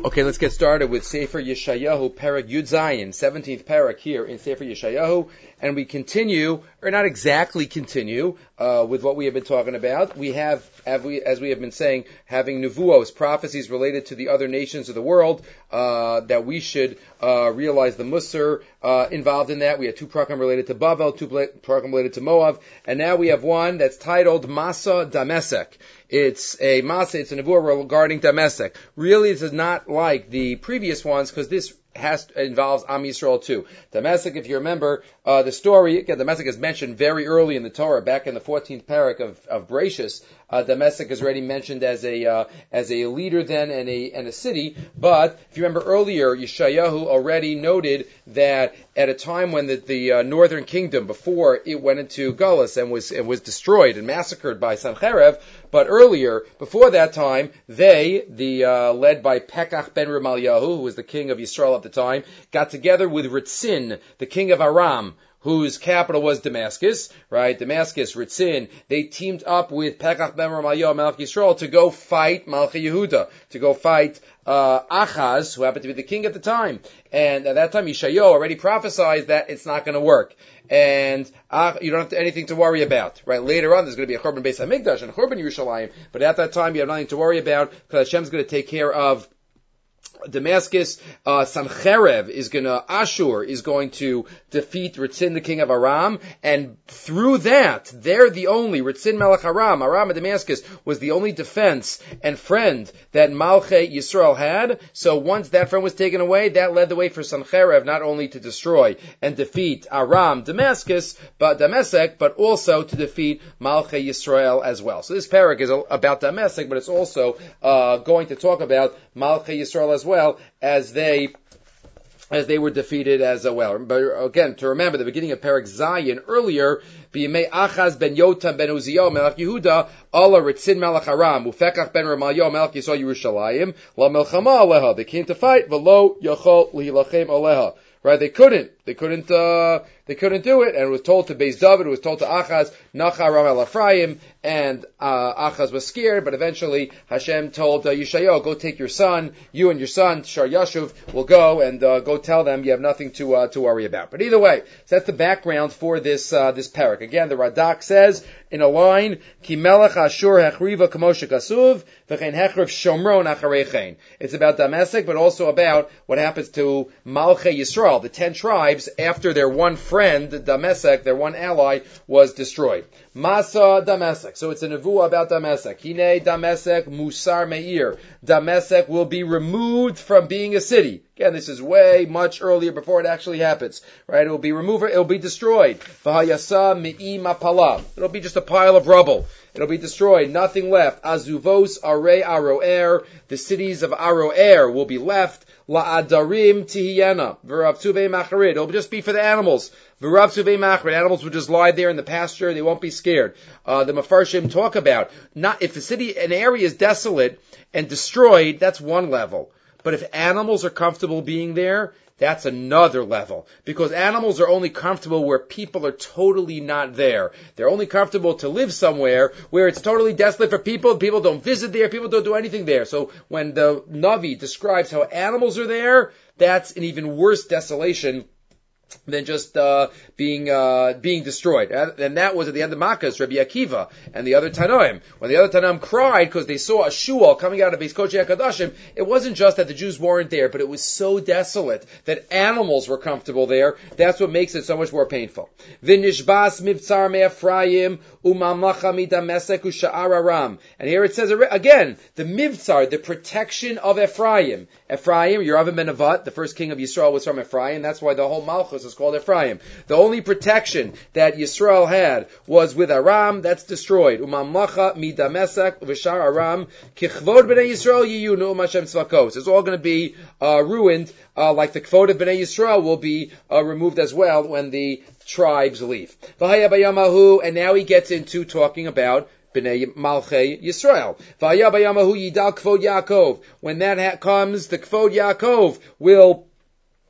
Okay, let's get started with Sefer Yeshayahu, Perek Yud Zayin, 17th Perek here in Sefer Yeshayahu, and we continue, or not exactly continue, with what we have been talking about. We have, as we have been saying, having nevuos, prophecies related to the other nations of the world, that we should realize the Musar involved in that. We had two prakim related to Bavel, two prakim related to Moav, and now we have one that's titled Masa Damesek. It's a Masa, it's a nevuah regarding Damesek. Really, this is not like the previous ones, because this involves Am Yisrael too. Damesek, if you remember the story, again, Damesek is mentioned very early in the Torah, back in the 14th parak of Bereshis. Damesek is already mentioned as a leader then and a city. But if you remember earlier, Yeshayahu already noted that at a time when the northern kingdom, before it went into Galus and was destroyed and massacred by Sancherev, but earlier, before that time, they, led by Pekach ben Remaliahu, who was the king of Yisrael at the time, got together with Ritzin, the king of Aram, whose capital was Damascus, right? Damascus, Ritzin. They teamed up with Pekach ben Remaliahu, Melech Yisrael, to go fight Malchi Yehuda, to go fight Achaz, who happened to be the king at the time. And at that time, Yeshayahu already prophesied that it's not going to work. And you don't have anything to worry about, right? Later on, there's going to be a Churban Beis HaMikdash and Churban Yerushalayim, but at that time, you have nothing to worry about, because Hashem's going to take care of Damascus. Sancherev Ashur is going to defeat Ritzin, the king of Aram, and through that, they're the only, Ritzin Melech Aram of Damascus, was the only defense and friend that Malchei Yisrael had. So once that friend was taken away, that led the way for Sancherev not only to destroy and defeat Aram, Damascus, but Damasek, but also to defeat Malchei Yisrael as well. So this parak is about Damasek, but it's also going to talk about Malchei Yisrael as well, as they were defeated as well. But again, to remember the beginning of Perek Zayin earlier, B'yimei Achaz ben Yotam ben Uziyahu Melech Yehuda, Allah Ritzin Melech Aram, Ufekach ben Remaliahu Melech Yisrael Yerushalayim, La Melchama Aleha. They came to fight, V'lo Yachol Lihilachem Aleha. Right? They couldn't do it, and it was told to Beis David, it was told to Achaz, Nacha Ram el Ephraim, and Achaz was scared, but eventually Hashem told Yeshayahu, go take your son, you and your son, Shar Yashuv, will go and go tell them you have nothing to worry about. But either way, so that's the background for this parak. Again, the Radak says in a line, Ki melech Ashur hechriva kamoshe kasuv, v'chein hechriv shomron acharechein. It's about Damasek, but also about what happens to Malchei Yisrael, the 10 tribes, after their one friend, Damasek, their one ally, was destroyed. Masa Damasek. So it's a nevuah about Damasek. Hine Damasek Musar Meir. Damasek will be removed from being a city. Again, this is way much earlier before it actually happens. Right? It will be removed, it will be destroyed. V'hayasa Mi'i Mapala. It'll be just a pile of rubble. It'll be destroyed. Nothing left. Azuvos Are Aroer. The cities of Aroer will be left. La'adarim Tihiyana. V'ravtuvei Macharid. It'll just be for the animals. V'ravtuvei Macharid. Animals will just lie there in the pasture. They won't be scared. The Mefarshim talk about, not if an area is desolate and destroyed, that's one level. But if animals are comfortable being there, that's another level. Because animals are only comfortable where people are totally not there. They're only comfortable to live somewhere where it's totally desolate for people. People don't visit there. People don't do anything there. So when the Navi describes how animals are there, that's an even worse desolation than just being destroyed. And that was at the end of Makkah's, Rabbi Akiva and the other Tanoim. When the other Tanoim cried because they saw a shul coming out of Beis Kodesh HaKadoshim, it wasn't just that the Jews weren't there, but it was so desolate that animals were comfortable there. That's what makes it so much more painful. V'nishbas mivtzar me'Ephraim u'mamlacha miDamasek u'sha'ar Aram. And here it says again, the mivtzar, the protection of Ephraim. Ephraim, Yeravam ben Nevat, the first king of Yisrael, was from Ephraim. That's why the whole Malchus is called Ephraim. The only protection that Yisrael had was with Aram. That's destroyed. Umamlacha miDamasek v'shar Aram kichvod b'nei Yisrael yiyu nu'um Hashem tzvakos. It's all going to be ruined, like the kvod of b'nei Yisrael will be removed as well when the tribes leave. V'haya bayamahu, and now he gets into talking about B'nei Malchei Yisrael. V'haya bayamahu yidal kvod Yaakov. When that comes, the kvod Yaakov will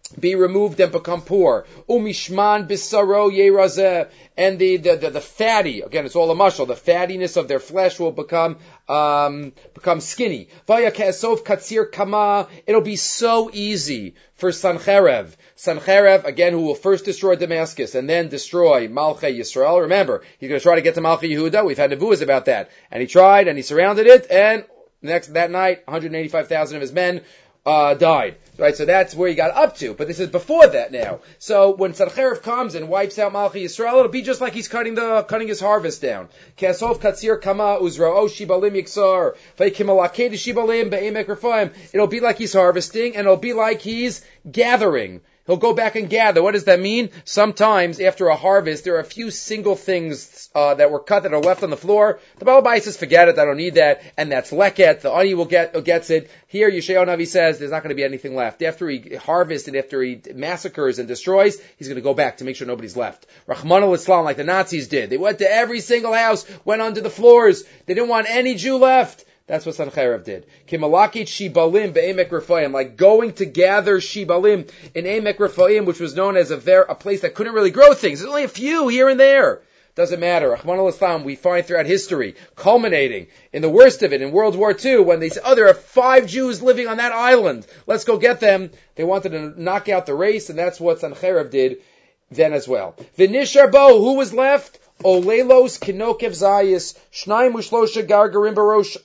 be removed and become poor. Umishman bisaro yerazeh, and the fatty, again it's all a mashal, the fattiness of their flesh will become skinny. Vaya ke'esov katsir kama, it'll be so easy for Sancherev, again, who will first destroy Damascus and then destroy Malchei Yisrael. Remember, he's going to try to get to Malchei Yehuda. We've had nevuahs about that. And he tried, and he surrounded it, and that night, 185,000 of his men died. Right, so that's where he got up to. But this is before that now. So when Sancherev comes and wipes out Malchi Yisrael, it'll be just like he's cutting his harvest down. Kesov katsir kama uzra'o shibalim yiksar v'kimalaked shibalim be'emek refaim. It'll be like he's harvesting, and it'll be like he's gathering. He'll go back and gather. What does that mean? Sometimes after a harvest, there are a few single things that were cut that are left on the floor. The Baal Bayis says, forget it, I don't need that, and that's leket. The ani gets it. Here, Yeshayahu Navi says there's not going to be anything left. After he harvests and after he massacres and destroys, he's going to go back to make sure nobody's left. Rahman al-Islam, like the Nazis did. They went to every single house, went under the floors. They didn't want any Jew left. That's what Sancherev did. Kimalakit shibalim be'emek Rephaim, like going to gather shibalim in Emek Rephaim, which was known as a place that couldn't really grow things. There's only a few here and there. Doesn't matter. Rahman al-Islam, we find throughout history, culminating in the worst of it in World War II, when they said, there are 5 Jews living on that island. Let's go get them. They wanted to knock out the race, and that's what Sancherev did then as well. V'nishar bo, who was left? Olelos kinokev zayis shnaim ushlosha gargarim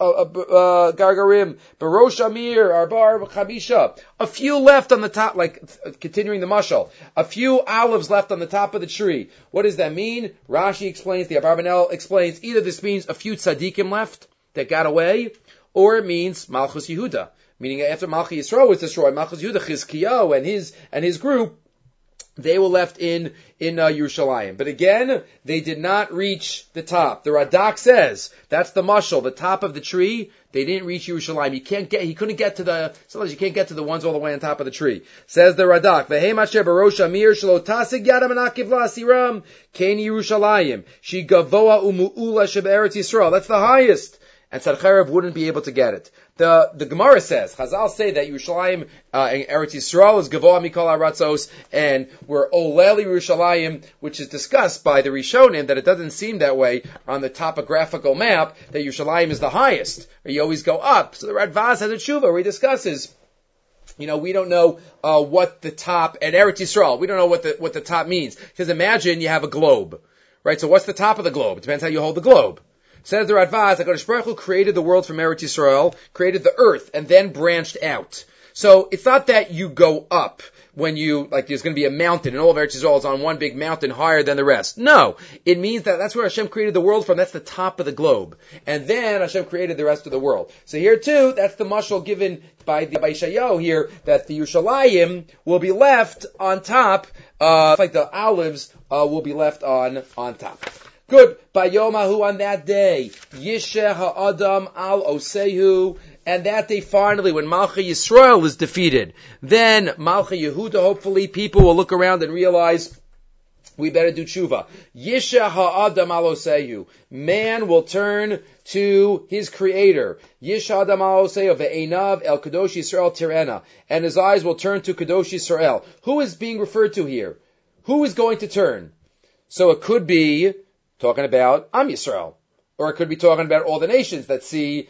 barosh amir arbar chamisha. A few left on the top, like continuing the mashal. A few olives left on the top of the tree. What does that mean? Rashi explains, the Abarbanel explains, either this means a few tzaddikim left that got away, or it means Malchus Yehuda, meaning after Malchus Yisrael was destroyed, Malchus Yehuda, Chizkiyahu and his group, they were left in Yerushalayim. But again, they did not reach the top. The Radak says, that's the mashal, the top of the tree, they didn't reach Yerushalayim. He couldn't get to sometimes you can't get to the ones all the way on top of the tree. Says the Radak, V'heim asher barosh amir shelo tasig yadam anakiv la'asiram, kein Yerushalayim, shi gavoa umu'ula shebe'eretz Yisrael. That's the highest. And Sancherev wouldn't be able to get it. The Gemara says, Chazal say that Yerushalayim and Eretz Yisrael is Gavoa Mikol Aratzos, and we're Oleli Yerushalayim, which is discussed by the Rishonim, that it doesn't seem that way on the topographical map, that Yerushalayim is the highest. You always go up. So the Radvaz has a tshuva where he discusses, we don't know what the top, at Eretz Yisrael, we don't know what the top means. Because imagine you have a globe, right? So what's the top of the globe? It depends how you hold the globe. Says the Radvaz, HaKadosh Baruch Hu created the world from Eretz Yisrael, created the earth, and then branched out. So it's not that you go up when there's going to be a mountain, and all of Eretz Yisrael is on one big mountain higher than the rest. No. It means that that's where Hashem created the world from. That's the top of the globe. And then Hashem created the rest of the world. So here too, that's the mashal given by Yeshayahu here, that the Yerushalayim will be left on top, like the olives will be left on top. Good. Bayomahu, on that day, Yisheh ha'adam al osehu, and that day finally, when Malchei Yisrael is defeated, then Malchei Yehuda, hopefully, people will look around and realize, we better do tshuva. Yisheh ha'adam al osehu. Man will turn to his creator. Yisheh ha'adam al osehu ve'einav el kadosh Yisrael tirena. And his eyes will turn to kadosh Yisrael. Who is being referred to here? Who is going to turn? So it could be talking about Am Yisrael, or it could be talking about all the nations that see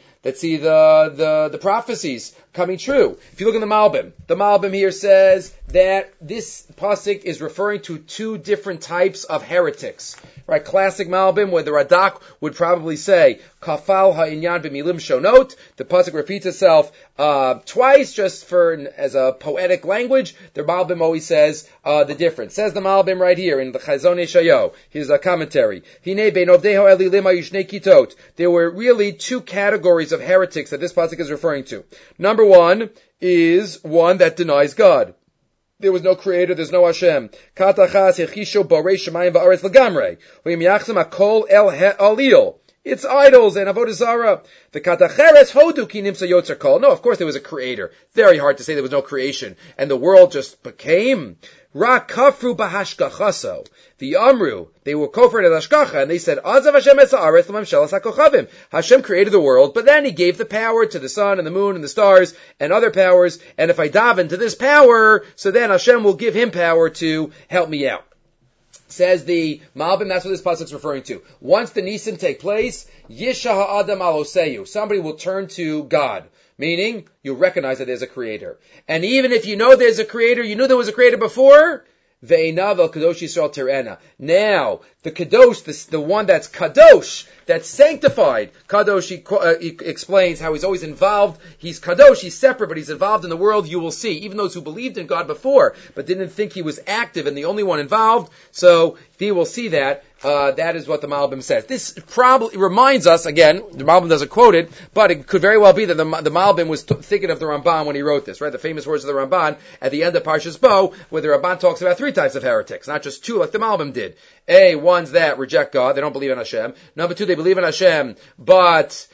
the prophecies coming true. If you look in the Malbim here says that this pasuk is referring to 2 different types of heretics. Right, classic Malbim, where the Radak would probably say Kafal ha'inyan b'milim shonot. The pasuk repeats itself twice, just as a poetic language. The Malbim always says the difference. Says the Malbim right here in the Chazon Yeshayahu. Here's a commentary. Hine bein ovdeho elilim yishnei kitot. There were really 2 categories of heretics that this pasuk is referring to. Number 1 is one that denies God. There was no creator, there's no Hashem. Katachas hechisho borei shemayim va'aretz legamrei. V'yim yachzim hakol el ha'alil. It's idols and avodah zarah. The katacheres hodu ki nimsa yotzer kol. No, of course there was a creator. Very hard to say there was no creation. And the world just became. Ra kafru bahashkachaso. The Amru, they were kofar at Hashkacha, and they said, Azav Hashem es ha'aretz l'mamshelas ha'kochavim. Hashem created the world, but then He gave the power to the sun and the moon and the stars and other powers, and if I dive into this power, so then Hashem will give Him power to help me out. Says the Malbim, that's what this pasuk is referring to. Once the Nisim take place, Yisha ha'adam aloseyu. Somebody will turn to God. Meaning, you'll recognize that there's a creator. And even if you know there's a creator, you knew there was a creator before, Ve'enav el kadosh Yisrael terena. Now, the kadosh, the one that's kadosh, that's sanctified. Kadosh, he explains how he's always involved. He's kadosh, he's separate, but he's involved in the world. You will see, even those who believed in God before, but didn't think He was active and the only one involved. So, we will see that. That is what the Malbim says. This probably reminds us, again, the Malbim doesn't quote it, but it could very well be that the Malbim was thinking of the Ramban when he wrote this, right? The famous words of the Ramban at the end of Parshas Bo, where the Ramban talks about 3 types of heretics, not just 2 like the Malbim did. A, ones that reject God, they don't believe in Hashem. Number 2, they believe in Hashem, but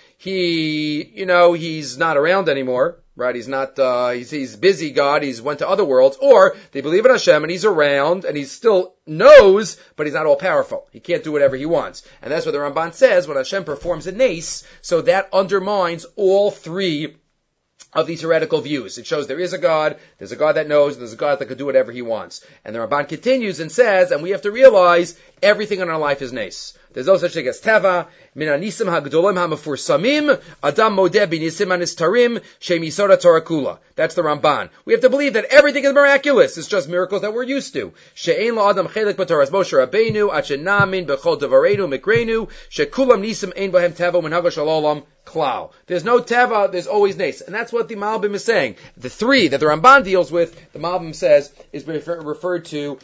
he's not around anymore. Right, he's not, he's busy God, he's went to other worlds, or they believe in Hashem and He's around and He still knows, but He's not all powerful. He can't do whatever He wants. And that's what the Ramban says, when Hashem performs a nace, so that undermines all 3 of these heretical views. It shows there is a God, there's a God that knows, there's a God that could do whatever He wants. And the Ramban continues and says, and we have to realize, everything in our life is nace. There's no such thing as teva, min anisim hagdolim hamafursamim, adam modeh binisim anistarim, shem yisod Torah kula. That's the Ramban. We have to believe that everything is miraculous. It's just miracles that we're used to. She'ein lo adam chelik b'Torah Moshe Rabbeinu, achenamin b'chol devareinu mikrenu, shekulam nisim ein bohem teva minhaga shalom klal. There's no teva, there's always nace. And that's what the Malbim is saying. The 3 that the Ramban deals with, the Malbim says, is referred to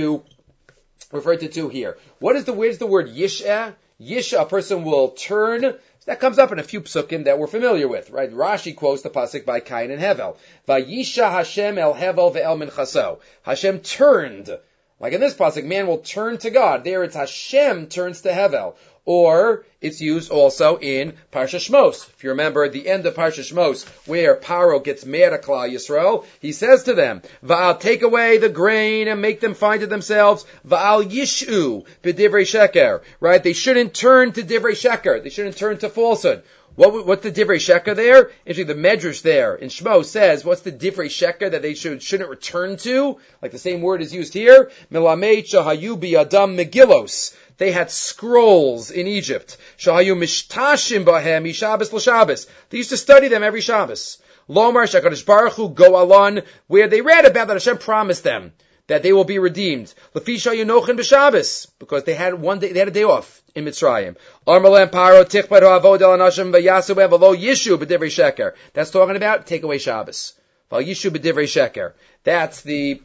here. Where's the word yish'ah? Yish'ah, a person will turn. That comes up in a few psukim that we're familiar with, right? Rashi quotes the pasuk by Cain and Hevel. Vayisha Hashem el Hevel ve'el minchaso. Hashem turned. Like in this pasuk, man will turn to God. There it's Hashem turns to Hevel. Or it's used also in Parsha Shmos. If you remember the end of Parsha Shmos, where Paro gets mad at Klal Yisrael, he says to them, Va'al, take away the grain and make them find it themselves. Va'al yishu b'divrei sheker. Right? They shouldn't turn to divrei sheker. They shouldn't turn to falsehood. What's the divrei sheker there? Actually, the Medrash there in Shmos says, what's the divrei sheker that they shouldn't return to? Like the same word is used here. Milamei shahayu biyadam megillos. They had scrolls in Egypt. Shahayu mishtashim bahem mishabes l'shabes. They used to study them every Shabbos. Lomar shakadosh baruch hu go alon, where they read about that Hashem promised them that they will be redeemed. Lefi shahayu nochen b'Shabbos, because they had a day off in Mitzrayim. Armalem paro tichpad ha'avod el anashim v'yasu v'lo yishu b'divrei sheker. That's talking about take away Shabbos. V'al yishu b'divrei sheker. That's the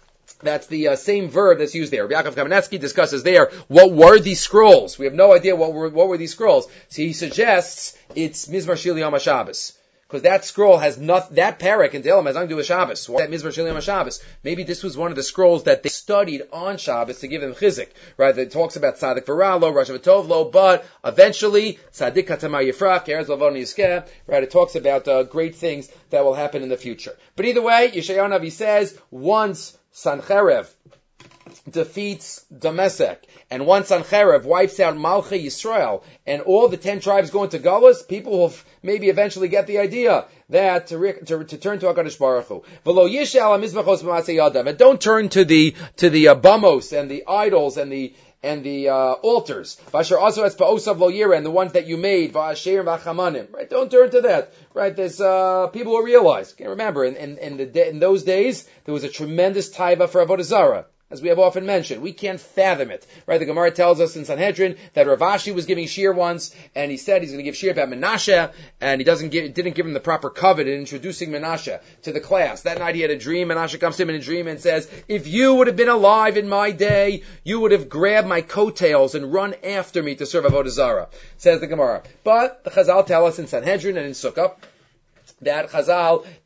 same verb that's used there. Yaakov Kamenetsky discusses there, what were these scrolls? We have no idea what were these scrolls. So he suggests it's Mizmar Shil Yom HaShabbos. Because that scroll has that parak in Tehillim has nothing to do with Shabbos. Why that Mizmar Shil Yom HaShabbos? Maybe this was one of the scrolls that they studied on Shabbos to give them chizik. Right? That talks about Tzadik V'Ralo, Rosh V'Tovlo, but eventually, Tzadik Katamar Yifrach, Erez Lavon Yizkeh, right? It talks about great things that will happen in the future. But either way, Yeshayahu Navi says, once Sancherev defeats Damasek, and once Sancherev wipes out Malchei Yisrael, and all the 10 tribes go into Galus, people will maybe eventually get the idea that to turn to HaKadosh Baruch Hu. V'lo yishal ha-mizbachos b'masei yadav, and don't turn to the bamos and the idols and the altars. Vasher also has pa'osav lo yira, and the ones that you made, va'asher v'achamanim. Right? Don't turn to that. Right? There's people who realize. Can't remember in those days there was a tremendous taiva for avodah zarah, as we have often mentioned. We can't fathom it. Right? The Gemara tells us in Sanhedrin that Rav Ashi was giving shir once, and he said he's going to give shir about Menashe, and he didn't give him the proper covet in introducing Menashe to the class. That night he had a dream. Menashe comes to him in a dream and says, if you would have been alive in my day, you would have grabbed my coattails and run after me to serve avodah zarah, says the Gemara. But the Chazal tell us in Sanhedrin and in Sukkah that Chazal,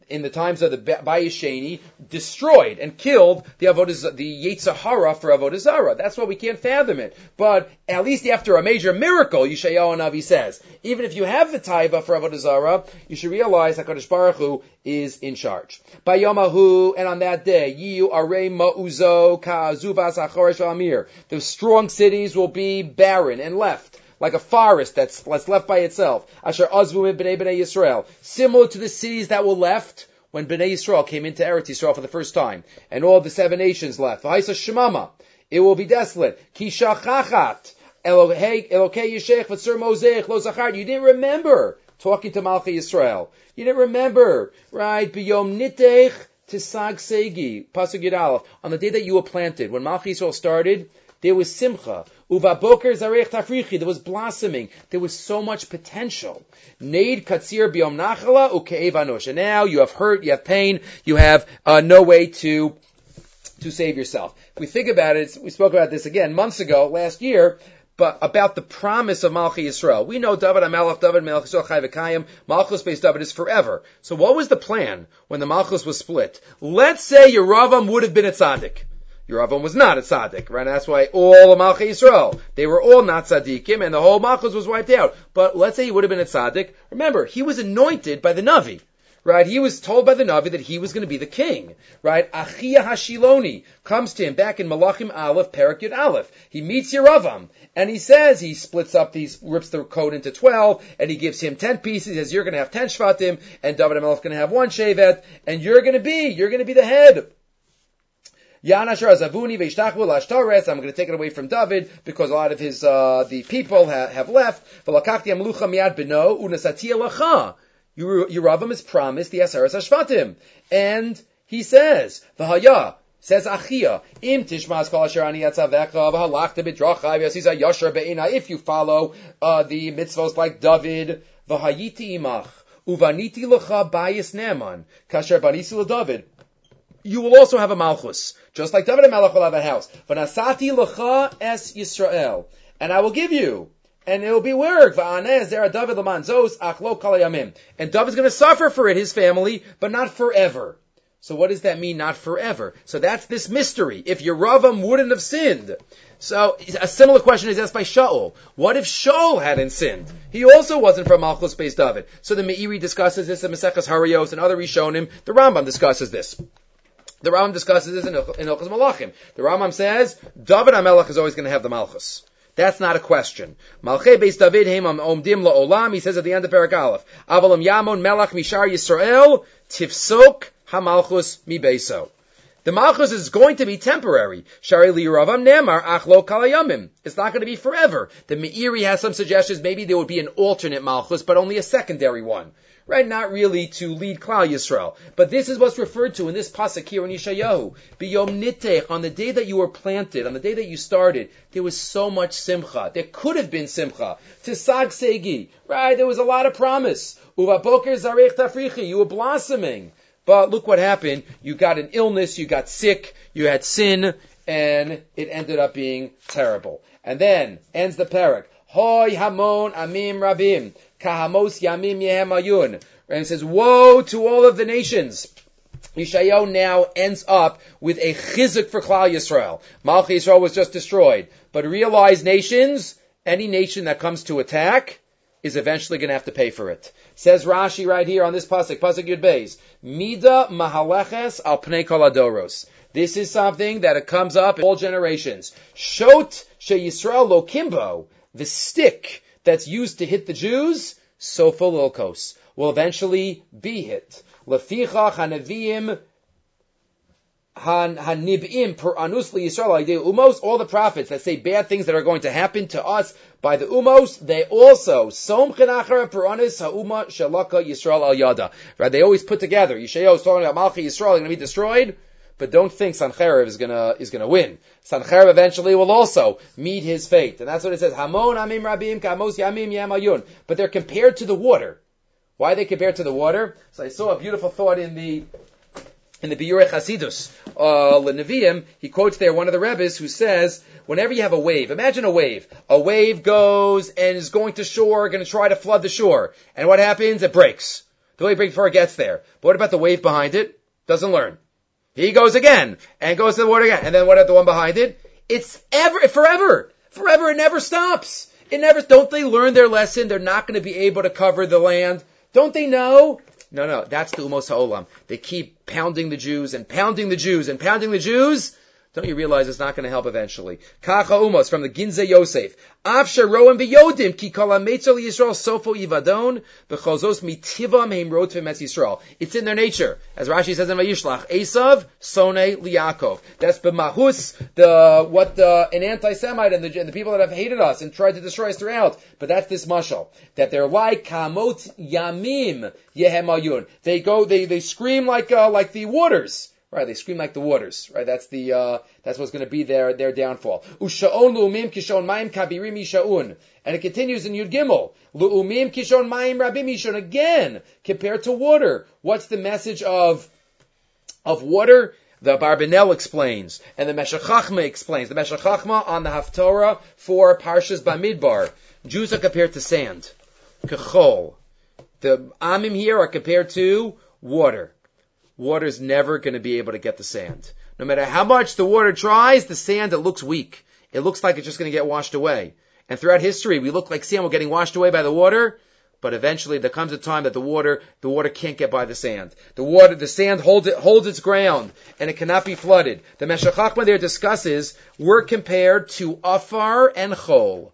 in the times of the Bayis Sheni, destroyed and killed the Yetzer Hara for Avodah Zarah. That's why we can't fathom it. But at least after a major miracle, Yeshayahu Navi says, even if you have the taiva for Avodah Zarah, you should realize HaKadosh Baruch Hu is in charge. Bayomahu, and on that day, Yiyu Arei Ma'uzo Ka'azubas Achoresh Amir. The strong cities will be barren and left, like a forest that's left by itself. Asher Azvu B'nei Yisrael. Similar to the cities that were left when B'nai Yisrael came into Eretz Yisrael for the first time, and all the 7 nations left. V'haisa Shemama. It will be desolate. Ki shachachat. Elokei Yeshech V'tzur Mozeich Lo Zachar. You didn't remember talking to Malchei Yisrael. You didn't remember, right? B'yom nitech tisag segi. Pasuk Yud Aleph. On the day that you were planted, when Malchei Yisrael started, there was simcha. Uva boker zarech tafrichi. There was blossoming. There was so much potential. Neid katzir biyom nachala uke'ev anush. And now you have hurt, you have pain, you have no way to save yourself. If we think about it, we spoke about this again months ago, last year, but about the promise of Malchei Yisrael. We know David HaMelech, David Melech Yisrael Chai V'Kayim, Malchus based David is forever. So what was the plan when the Malchus was split? Let's say Yeravam would have been a tzaddik. Yeravam was not a tzaddik, right? That's why all of Malchei Yisrael, they were all not tzaddikim, and the whole Malchus was wiped out. But let's say he would have been a tzaddik. Remember, he was anointed by the Navi, right? He was told by the Navi that he was going to be the king, right? Achia Hashiloni comes to him back in Malachim Aleph, Perek Yud Aleph. He meets Yeravam, and he says, he splits up rips the coat into 12, and he gives him 10 pieces. He says, you're going to have 10 shvatim, and David HaMelech is going to have 1 shevet, and you're going to be the head. I'm going to take it away from David because a lot of his the people have left. Yeravam is promised the Aseres HaShvatim, and he says, says Achia, Im tishmas kol asher ani atzavecha v'halachta b'drachai v'yasiza yashar be'ina. If you follow the mitzvos like David, v'hayiti imach uvaniti lecha bayis ne'eman kasher banisi leDavid. You will also have a malchus, just like David HaMelech will have a house. V'nasati lecha es Yisrael, and I will give you, and it will be work. V'aneh zera David l'man zos ach lo kol hayamim. And David's going to suffer for it, his family, but not forever. So what does that mean, not forever? So that's this mystery. If Yeravam wouldn't have sinned. So a similar question is asked by Shaul. What if Shaul hadn't sinned? He also wasn't from Malchus based David. So the Meiri discusses this in Maseches Harayos and other Rishonim. The Rambam discusses this. The Rambam discusses this in Hilchos Malachim. The Rambam says, David HaMelech is always going to have the Malchus. That's not a question. Malchei Beis David heim omdim la'olam, he says at the end of Perek Aleph, Avalam Yamon Melech Mishar Yisrael, Tifsok HaMalchus Mi Beiso. The Malchus is going to be temporary. Shari li Yeravam Nemar Achlo Kalayamim. It's not going to be forever. The Meiri has some suggestions, maybe there would be an alternate Malchus, but only a secondary one. Right, not really to lead Klal Yisrael. But this is what's referred to in this pasuk here in Yeshayahu. B'yom nitech, on the day that you were planted, on the day that you started, there was so much simcha. There could have been simcha. Tisag segi, right, there was a lot of promise. Uva boker zarech tafrichi, you were blossoming. But look what happened. You got an illness, you got sick, you had sin, and it ended up being terrible. And then, ends the parak. Hoy hamon amim rabim. Kahamos yamim yehem ayun. And it says, woe to all of the nations. Yeshayahu now ends up with a chizuk for Klal Yisrael. Malchei Yisrael was just destroyed. But realize nations, any nation that comes to attack, is eventually going to have to pay for it. Says Rashi right here on this pasuk Yud Beis, Mida mahaleches al pnei kol adoros. This is something that it comes up in all generations. Shot she Yisrael lo kimbo, the stick that's used to hit the Jews, sofa lilkos, will eventually be hit. Lefichach hanavim hanibim per anus liyisrael idei umos. All the prophets that say bad things that are going to happen to us by the umos, they also somchen achar per anus hauma shalaka Yisrael al yada. Right? They always put together. Yeshayahu is talking about Malchei Yisrael going to be destroyed. But don't think Sancherev is gonna win. Sancherev eventually will also meet his fate. And that's what it says. Hamon amim rabim kamos yamim yamayun. But they're compared to the water. Why are they compared to the water? So I saw a beautiful thought in the Biurei Chasidus. L'Neviim, he quotes there one of the Rebbes who says, whenever you have a wave, imagine a wave. A wave goes and is going to shore, going to try to flood the shore. And what happens? It breaks. the way before it gets there. But what about the wave behind it? Doesn't learn. He goes again, and goes to the water again. And then what about the one behind it? It's forever. Forever, it never stops. Don't they learn their lesson? They're not going to be able to cover the land. Don't they know? No, that's the Umos HaOlam. They keep pounding the Jews and pounding the Jews and pounding the Jews. Don't you realize it's not going to help eventually? Kacha Umos from the Ginzei Yosef. Avsha roem v'yodim ki kol ha'meitzel Yisrael sofo yivadon v'chozos mitivam heim rotvim es Yisrael. It's in their nature. As Rashi says in Vayishlach, Esav sone liYakov. That's b'mahus, an anti-Semite and the people that have hated us and tried to destroy us throughout. But that's this mashal. That they're like kamot yamim yehemayun. They scream like the waters. Right, they scream like the waters. Right, that's what's going to be their downfall. Usha'on lu'umim kishon mayim kabirim yisha'un, and it continues in Yud Gimel. Lu'umim kishon mayim rabim yisha'un, again compared to water. What's the message of water? The Barbanel explains, and the Meshech Chachma explains. The Meshech Chachma on the Haftorah for Parshas Bamidbar. Jews are compared to sand, kechol. The Amim here are compared to water. Water's never going to be able to get the sand. No matter how much the water tries, the sand, it looks weak. It looks like it's just going to get washed away. And throughout history, we look like sand, we're getting washed away by the water, but eventually there comes a time that the water can't get by the sand. The sand holds its ground, and it cannot be flooded. The Meshech Chachma there discusses, we're compared to afar and chol.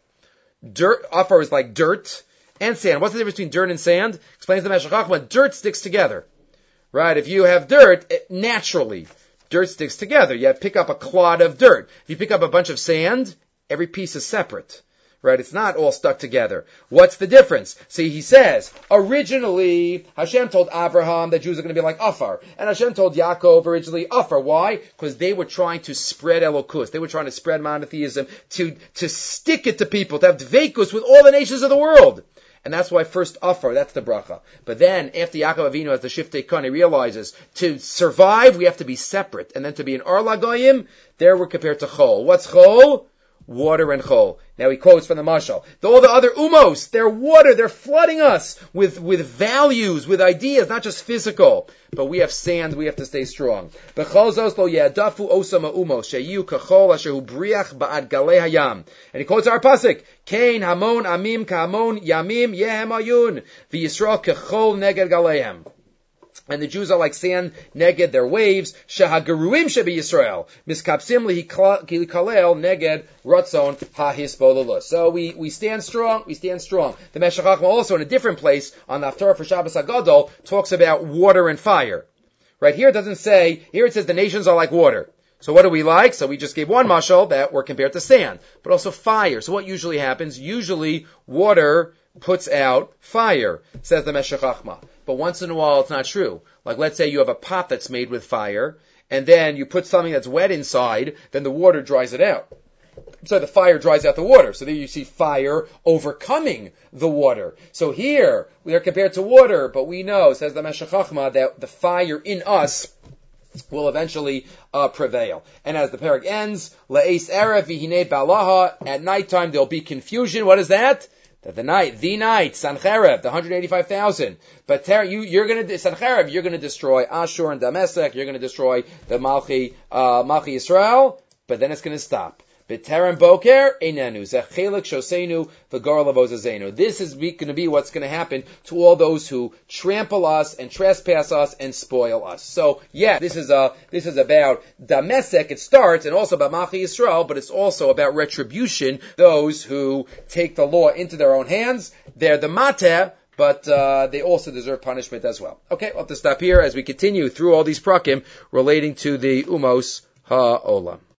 Afar is like dirt and sand. What's the difference between dirt and sand? Explains the Meshech Chachma, dirt sticks together. Right, if you have dirt, naturally, dirt sticks together. You pick up a clod of dirt. If you pick up a bunch of sand, every piece is separate. Right, it's not all stuck together. What's the difference? See, he says, originally, Hashem told Abraham that Jews are going to be like Afar. And Hashem told Yaakov originally Afar. Why? Because they were trying to spread Elokus. They were trying to spread monotheism, to stick it to people, to have Dveikus with all the nations of the world. And that's why first Afar, that's the bracha. But then, after Yaakov Avinu has the Shiftei Kan, he realizes, to survive, we have to be separate. And then to be an Or Lagoyim, there we're compared to Chol. What's Chol? Water and Chol. Now he quotes from the Mashal. All the other Umos, they're water, they're flooding us with values, with ideas, not just physical. But we have sand, we have to stay strong. B'chol zos lo ya'adafu osama umos, sheyu kachol asher hu briach ba'ad galei hayam. And he quotes our pasuk, Kain hamon amim ka'amon yamim yehem ayun, v'Yisrael kachol neged galeihem. And the Jews are like sand neged their waves. Shahagaruim shebi Yisrael miskapsim lihikalel neged ratzon hahisbolulus. So we stand strong. We stand strong. The Meshech Chachma also in a different place on the Haftarah for Shabbos Hagadol talks about water and fire. Right here it doesn't say. Here it says the nations are like water. So what do we like? So we just gave one mashal that we're compared to sand, but also fire. So what usually happens? Usually water puts out fire, says the Meshech Chachma. But once in a while it's not true. Like let's say you have a pot that's made with fire, and then you put something that's wet inside, then the water dries it out. So the fire dries out the water. So there you see fire overcoming the water. So here, we are compared to water, but we know, says the Meshech Chachma, that the fire in us will eventually prevail. And as the parak ends, La'es Erev v'hinei balaha, at nighttime there'll be confusion. What is that? That the night, Sancherev, the 185,000. But you're going to, Sancherev, you're going to destroy Ashur and Damasek, you're going to destroy the Malchi Yisrael, but then it's going to stop. B'terem boker einenu zechelik shosenu v'gar lavozazenu. This is going to be what's going to happen to all those who trample us and trespass us and spoil us. So yeah, this is about Damasek. It starts, and also about Malchi Yisrael, but it's also about retribution. Those who take the law into their own hands, they're the mateh, but they also deserve punishment as well. Okay, we'll have to stop here as we continue through all these prakim relating to the Umos HaOlam.